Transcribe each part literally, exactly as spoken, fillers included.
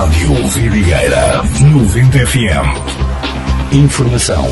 Rádio Vidigueira noventa F M. Informação.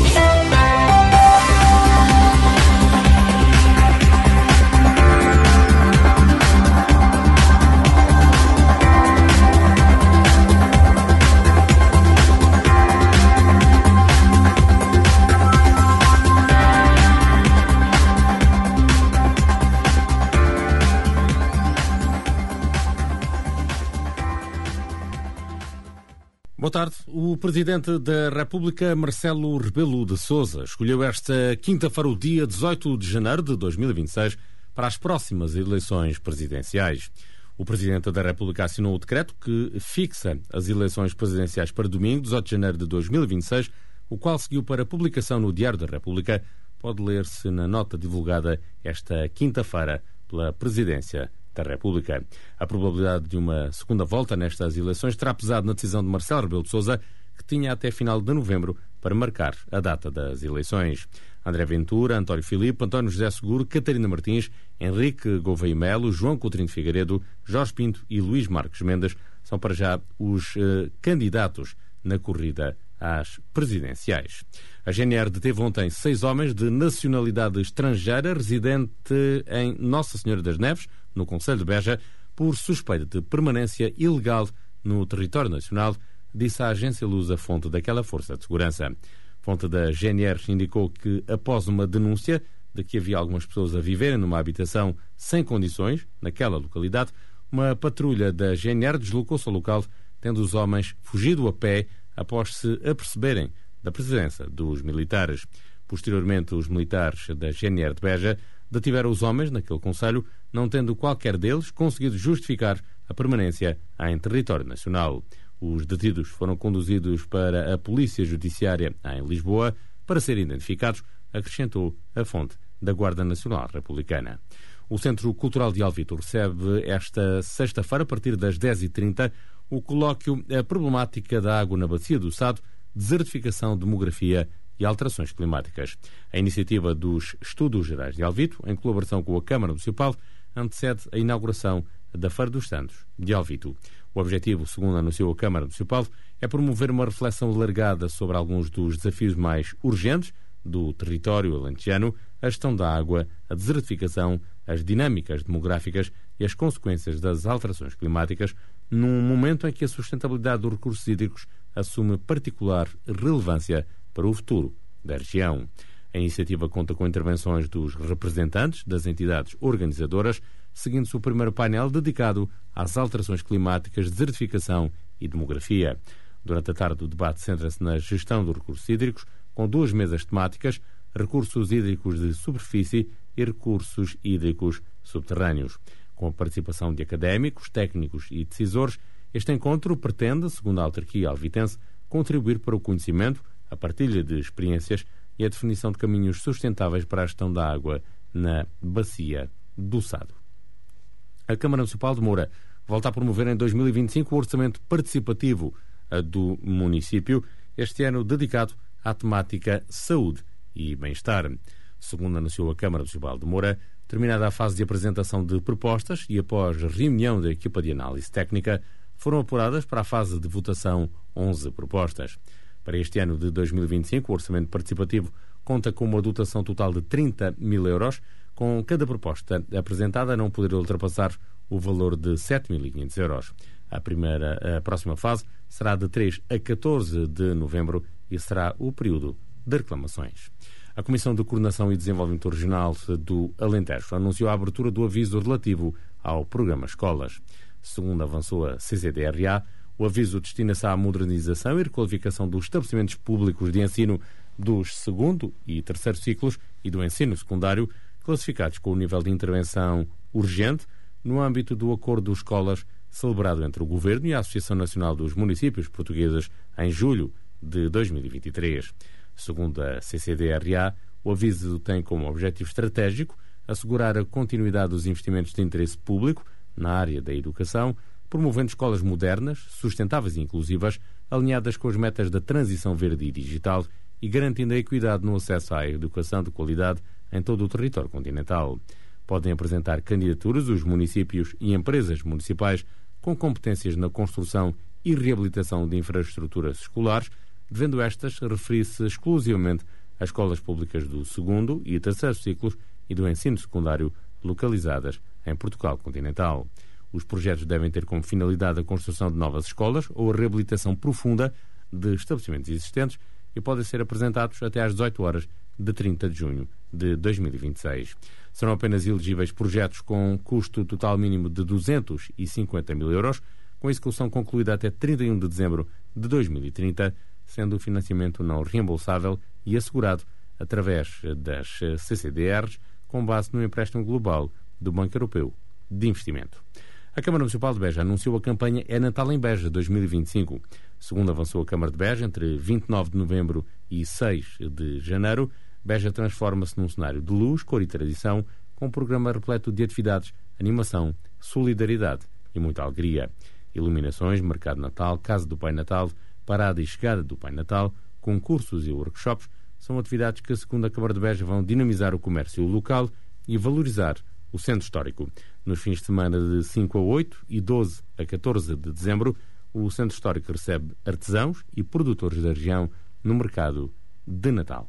Boa tarde. O Presidente da República, Marcelo Rebelo de Sousa, escolheu esta quinta-feira, o dia dezoito de janeiro de dois mil e vinte e seis, para as próximas eleições presidenciais. O Presidente da República assinou o decreto que fixa as eleições presidenciais para domingo, dezoito de janeiro de dois mil e vinte e seis, o qual seguiu para publicação no Diário da República. Pode ler-se na nota divulgada esta quinta-feira pela Presidência da República. A probabilidade de uma segunda volta nestas eleições terá pesado na decisão de Marcelo Rebelo de Sousa, que tinha até final de novembro para marcar a data das eleições. André Ventura, António Filipe, António José Seguro, Catarina Martins, Henrique Gouveia Melo, João Coutinho de Figueiredo, Jorge Pinto e Luís Marques Mendes são para já os eh, candidatos na corrida às presidenciais. A G N R deteve ontem seis homens de nacionalidade estrangeira residente em Nossa Senhora das Neves, no Concelho de Beja, por suspeita de permanência ilegal no território nacional, disse a agência Lusa, fonte daquela força de segurança. Fonte da G N R indicou que, após uma denúncia de que havia algumas pessoas a viverem numa habitação sem condições naquela localidade, uma patrulha da G N R deslocou-se ao local, tendo os homens fugido a pé após se aperceberem da presença dos militares. Posteriormente, os militares da G N R de Beja detiveram os homens naquele concelho, não tendo qualquer deles conseguido justificar a permanência em território nacional. Os detidos foram conduzidos para a Polícia Judiciária em Lisboa para serem identificados, acrescentou a fonte da Guarda Nacional Republicana. O Centro Cultural de Alvito recebe esta sexta-feira, a partir das dez e trinta, o colóquio A Problemática da Água na Bacia do Sado, Desertificação, Demografia e Alterações Climáticas. A iniciativa dos Estudos Gerais de Alvito, em colaboração com a Câmara Municipal, antecede a inauguração da Feira dos Santos de Alvito. O objetivo, segundo anunciou a Câmara Municipal, é promover uma reflexão alargada sobre alguns dos desafios mais urgentes do território alentejano, a gestão da água, a desertificação, as dinâmicas demográficas e as consequências das alterações climáticas, num momento em que a sustentabilidade dos recursos hídricos assume particular relevância para o futuro da região. A iniciativa conta com intervenções dos representantes das entidades organizadoras, seguindo-se o primeiro painel dedicado às alterações climáticas, desertificação e demografia. Durante a tarde, o debate centra-se na gestão dos recursos hídricos, com duas mesas temáticas: recursos hídricos de superfície e recursos hídricos subterrâneos. Com a participação de académicos, técnicos e decisores, este encontro pretende, segundo a autarquia alvitense, contribuir para o conhecimento, a partilha de experiências e a definição de caminhos sustentáveis para a gestão da água na Bacia do Sado. A Câmara Municipal de Moura volta a promover em dois mil e vinte e cinco o orçamento participativo do município, este ano dedicado à temática saúde e bem-estar. Segundo anunciou a Câmara Municipal de Moura, terminada a fase de apresentação de propostas e após reunião da equipa de análise técnica, foram apuradas para a fase de votação onze propostas. Para este ano de dois mil e vinte e cinco, o orçamento participativo conta com uma dotação total de trinta mil euros, com cada proposta apresentada não poder ultrapassar o valor de sete mil e quinhentos euros. A, primeira, a próxima fase será de três a catorze de novembro e será o período de reclamações. A Comissão de Coordenação e Desenvolvimento Regional do Alentejo anunciou a abertura do aviso relativo ao programa Escolas. Segundo avançou a C C D R A, o aviso destina-se à modernização e requalificação dos estabelecimentos públicos de ensino dos segundo e terceiro ciclos e do ensino secundário, classificados com o nível de intervenção urgente, no âmbito do Acordo de Escolas celebrado entre o Governo e a Associação Nacional dos Municípios Portugueses em julho de dois mil e vinte e três. Segundo a C C D R A, o aviso tem como objetivo estratégico assegurar a continuidade dos investimentos de interesse público na área da educação, promovendo escolas modernas, sustentáveis e inclusivas, alinhadas com as metas da transição verde e digital e garantindo a equidade no acesso à educação de qualidade em todo o território continental. Podem apresentar candidaturas os municípios e empresas municipais com competências na construção e reabilitação de infraestruturas escolares, devendo estas referir-se exclusivamente às escolas públicas do segundo e terceiro ciclos e do ensino secundário localizadas em Portugal continental. Os projetos devem ter como finalidade a construção de novas escolas ou a reabilitação profunda de estabelecimentos existentes e podem ser apresentados até às dezoito horas de trinta de junho de dois mil e vinte e seis. Serão apenas elegíveis projetos com custo total mínimo de duzentos e cinquenta mil euros, com execução concluída até trinta e um de dezembro de dois mil e trinta, sendo o financiamento não reembolsável e assegurado através das C C D Rs, com base no empréstimo global do Banco Europeu de Investimento. A Câmara Municipal de Beja anunciou a campanha É Natal em Beja dois mil e vinte e cinco. Segundo avançou a Câmara de Beja, entre vinte e nove de novembro e seis de janeiro, Beja transforma-se num cenário de luz, cor e tradição, com um programa repleto de atividades, animação, solidariedade e muita alegria. Iluminações, mercado de Natal, casa do Pai Natal, parada e chegada do Pai Natal, concursos e workshops são atividades que, segundo a Câmara de Beja, vão dinamizar o comércio local e valorizar o centro histórico. Nos fins de semana de cinco a oito e doze a catorze de dezembro, o centro histórico recebe artesãos e produtores da região no mercado de Natal.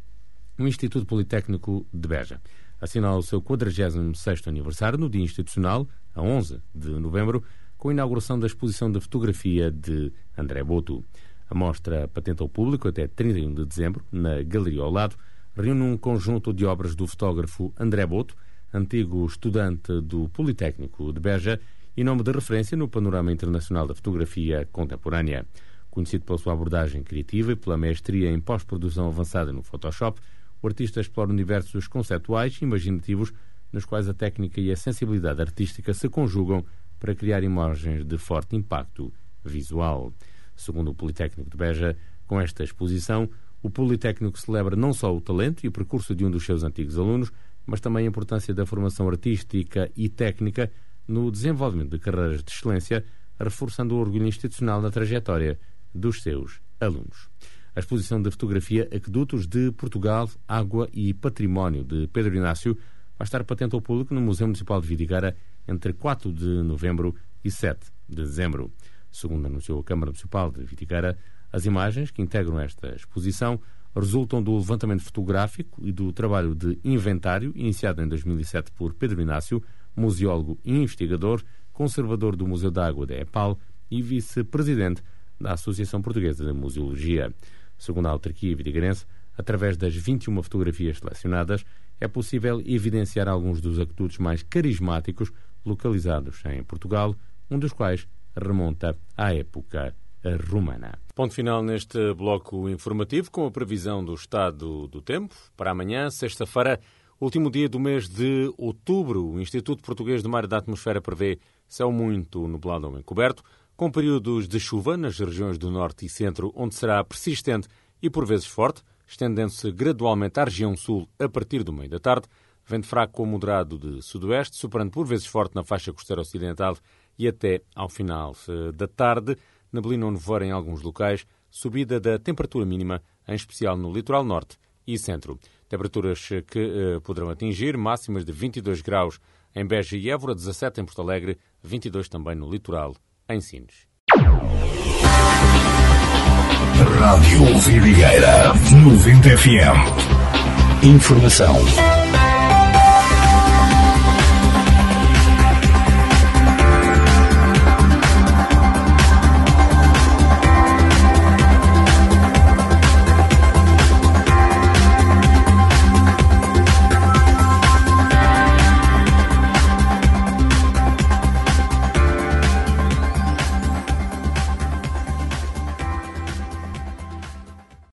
O Instituto Politécnico de Beja assinala o seu quadragésimo sexto aniversário no Dia Institucional, a onze de novembro, com a inauguração da exposição de fotografia de André Boto. A mostra, patente ao público até trinta e um de dezembro, na Galeria ao Lado, reúne um conjunto de obras do fotógrafo André Boto, antigo estudante do Politécnico de Beja e nome de referência no panorama internacional da fotografia contemporânea. Conhecido pela sua abordagem criativa e pela mestria em pós-produção avançada no Photoshop, o artista explora universos conceptuais e imaginativos nos quais a técnica e a sensibilidade artística se conjugam para criar imagens de forte impacto visual. Segundo o Politécnico de Beja, com esta exposição, o Politécnico celebra não só o talento e o percurso de um dos seus antigos alunos, mas também a importância da formação artística e técnica no desenvolvimento de carreiras de excelência, reforçando o orgulho institucional na trajetória dos seus alunos. A exposição de fotografia Aquedutos de Portugal, Água e Património de Pedro Inácio vai estar patente ao público no Museu Municipal de Vidigueira entre quatro de novembro e sete de dezembro. Segundo anunciou a Câmara Municipal de Vidigueira, as imagens que integram esta exposição resultam do levantamento fotográfico e do trabalho de inventário iniciado em dois mil e sete por Pedro Inácio, museólogo e investigador, conservador do Museu da Água da EPAL e vice-presidente da Associação Portuguesa de Museologia. Segundo a autarquia vidigueirense, através das vinte e uma fotografias selecionadas, é possível evidenciar alguns dos aquedutos mais carismáticos localizados em Portugal, um dos quais remonta à época romana. Ponto final neste bloco informativo com a previsão do estado do tempo para amanhã, sexta-feira, último dia do mês de outubro. O Instituto Português do Mar e da Atmosfera prevê céu muito nublado ou encoberto, com períodos de chuva nas regiões do norte e centro, onde será persistente e por vezes forte, estendendo-se gradualmente à região sul a partir do meio da tarde, vento fraco ou moderado de sudoeste, superando por vezes forte na faixa costeira ocidental e até ao final da tarde, neblina ou nevoeiro em alguns locais, subida da temperatura mínima, em especial no litoral norte e centro. Temperaturas que uh, poderão atingir máximas de vinte e dois graus em Beja e Évora, dezassete em Porto Alegre, vinte e dois também no litoral, em Sines. Rádio Vidigueira, noventa F M. Informação